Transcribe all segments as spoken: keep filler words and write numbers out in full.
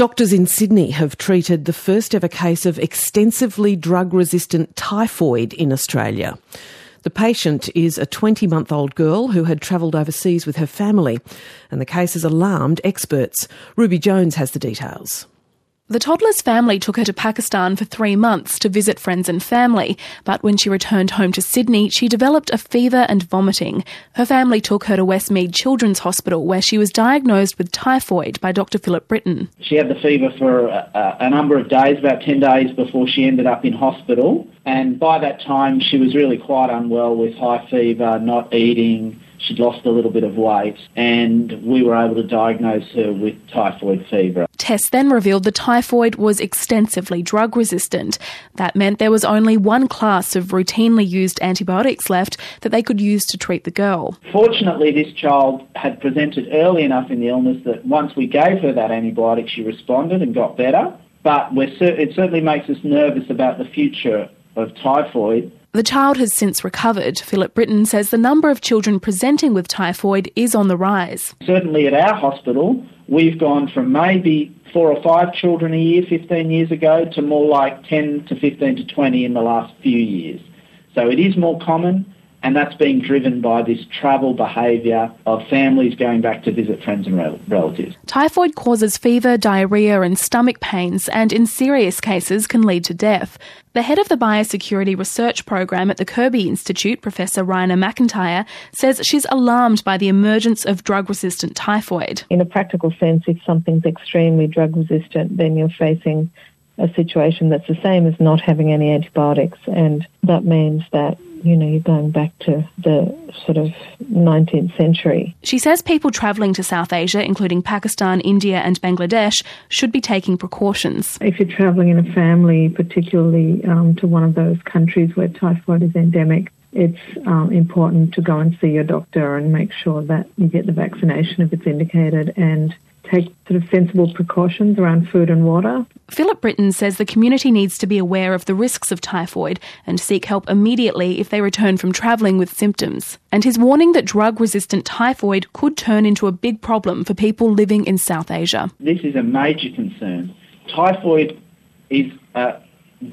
Doctors in Sydney have treated the first ever case of extensively drug-resistant typhoid in Australia. The patient is a twenty-month-old girl who had travelled overseas with her family, and the case has alarmed experts. Ruby Jones has the details. The toddler's family took her to Pakistan for three months to visit friends and family, but when she returned home to Sydney, she developed a fever and vomiting. Her family took her to Westmead Children's Hospital, where she was diagnosed with typhoid by Doctor Philip Britton. She had the fever for a, a number of days, about ten days before she ended up in hospital, and by that time she was really quite unwell with high fever, not eating. She'd lost a little bit of weight, and we were able to diagnose her with typhoid fever. Tests then revealed the typhoid was extensively drug-resistant. That meant there was only one class of routinely used antibiotics left that they could use to treat the girl. Fortunately, this child had presented early enough in the illness that once we gave her that antibiotic, she responded and got better. But we're cer- it certainly makes us nervous about the future of typhoid. The child has since recovered. Philip Britton says the number of children presenting with typhoid is on the rise. Certainly at our hospital, we've gone from maybe four or five children a year fifteen years ago to more like ten to fifteen to twenty in the last few years. So it is more common, and that's being driven by this travel behaviour of families going back to visit friends and rel- relatives. Typhoid causes fever, diarrhoea and stomach pains, and in serious cases can lead to death. The head of the Biosecurity Research Program at the Kirby Institute, Professor Raina McIntyre, says she's alarmed by the emergence of drug-resistant typhoid. In a practical sense, if something's extremely drug-resistant, then you're facing a situation that's the same as not having any antibiotics, and that means that you know, you're going back to the sort of nineteenth century. She says people travelling to South Asia, including Pakistan, India and Bangladesh, should be taking precautions. If you're travelling in a family, particularly um, to one of those countries where typhoid is endemic, it's um, important to go and see your doctor and make sure that you get the vaccination if it's indicated, and take sort of sensible precautions around food and water. Philip Britton says the community needs to be aware of the risks of typhoid and seek help immediately if they return from travelling with symptoms. And he's warning that drug-resistant typhoid could turn into a big problem for people living in South Asia. This is a major concern. Typhoid is a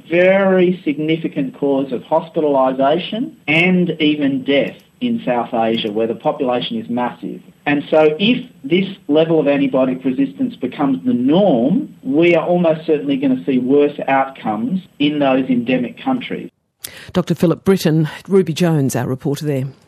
very significant cause of hospitalisation and even death in South Asia, where the population is massive. And so if this level of antibiotic resistance becomes the norm, we are almost certainly going to see worse outcomes in those endemic countries. Doctor Philip Britton, Ruby Jones, our reporter there.